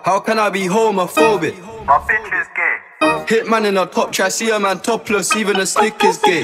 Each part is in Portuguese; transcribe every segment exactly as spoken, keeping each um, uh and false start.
How can I be homophobic? My bitch is gay. Hitman in a top try, see a man topless, even a stick is gay.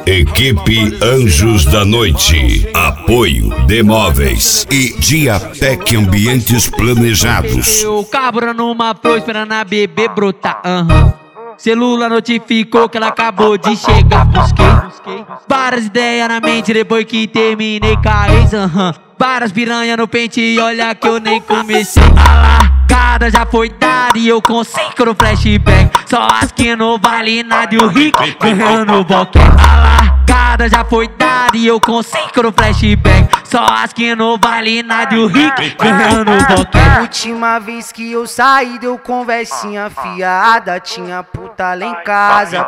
Equipe Anjos da Noite, apoio Demóveis e Diatec Ambientes Planejados. Eu cabra numa flor esperando a bebê brotar. Uhum. Celula notificou que ela acabou de chegar. Busquei várias ideias na mente depois que terminei com a ex. Uhum. Várias piranha no pente e olha que eu nem comecei. A largada já foi dada e eu consigo no flashback. Só as que não vale nada e o rico ganhando boquete. A largada já foi dada e eu consigo no flashback. Só as que não vale nada e o rico ganhando boquete. Última vez que eu saí deu conversinha fiada. Tinha puta lá em casa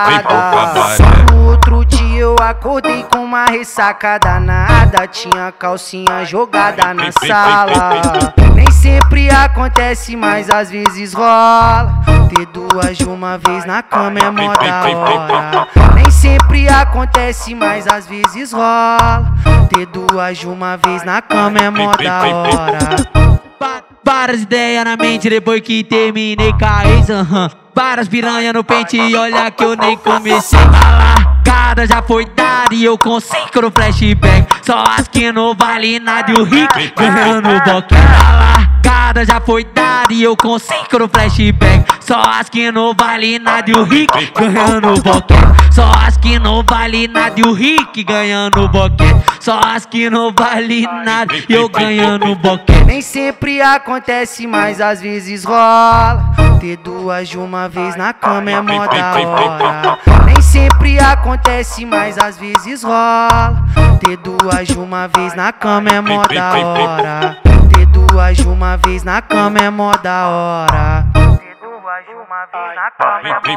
pelada. No outro dia eu acordei com uma ressaca danada. Tinha calcinha jogada na sala. Nem sempre acontece, mas às vezes rola. Ter duas de uma vez na cama é mó da hora. Nem sempre acontece, mas às vezes rola. Ter duas de uma vez na cama é mó da hora. Várias ideias na mente depois que terminei com a ex. Uhum. Várias piranha no pente e olha que eu nem comecei. A largada já foi dada e eu consigo no flashback. Só as que não vale nada e o rico ganhando boquete. A largada já foi dada e eu consigo no flashback. Só as que não vale nada e o rico ganhando boquete. Só as que não vale nada e o rico ganhando boquete. Só as que não vale nada e eu ganhando boquete. Nem sempre acontece, mas às vezes rola. Ter duas de uma vez na cama é mó da hora. Nem sempre acontece, mas às vezes rola. Ter duas de uma vez na cama é mó da hora. Ter duas de uma vez na cama é mó da hora. Ter duas de uma vez na cama é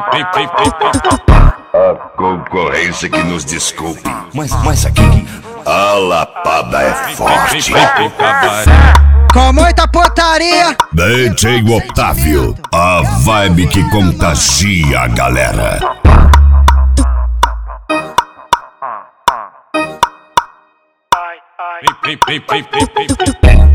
mó da hora. A concorrência que nos desculpe, mas, mas aqui a lapada é forte. Com muita putaria. D J Otávio, a vibe que contagia a galera. Ai, ai.